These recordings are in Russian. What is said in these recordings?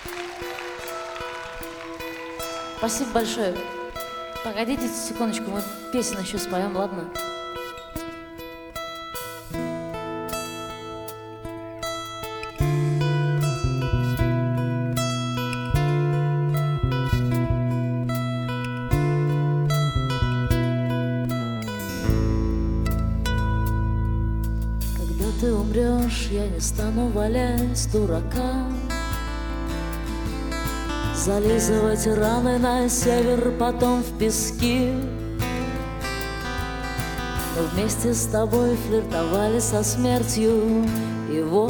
Спасибо большое. Погодите секундочку, мы песню еще споем, ладно? Когда ты умрешь, я не стану валять дурака, зализывать раны на север, потом в пески. Мы вместе с тобой флиртовали со смертью, и вот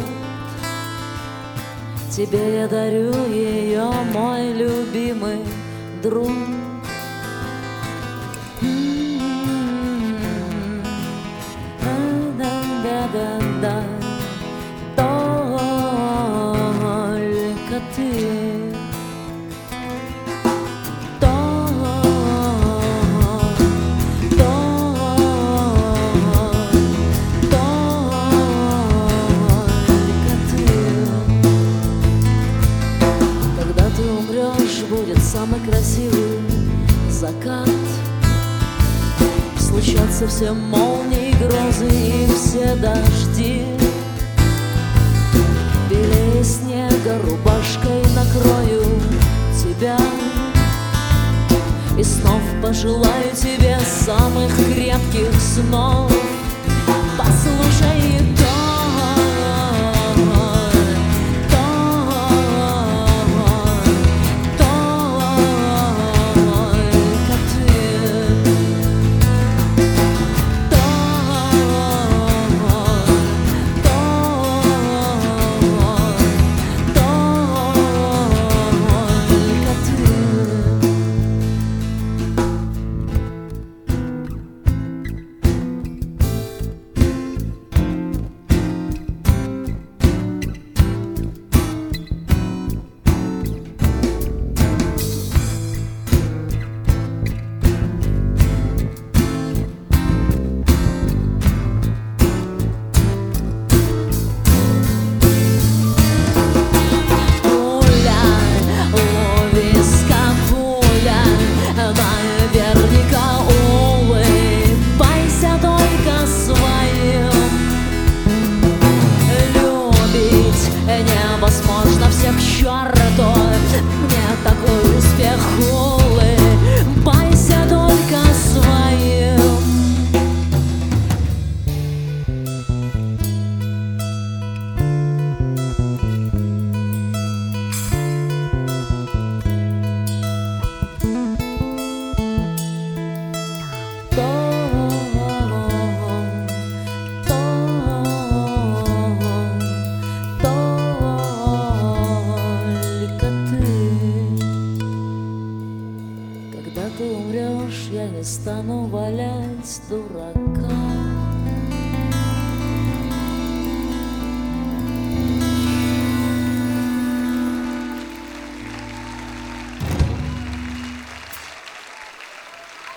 тебе я дарю ее, мой любимый друг. Да-да-да, только ты. Будет самый красивый закат, случатся все молнии, грозы и все дожди. Белее снега рубашкой накрою тебя и снов пожелаю тебе самых крепких снов. Послушай, невозможно, всех к черту, мне такой успех, улыбайся только своим. Когда ты умрешь, я не стану валять дурака.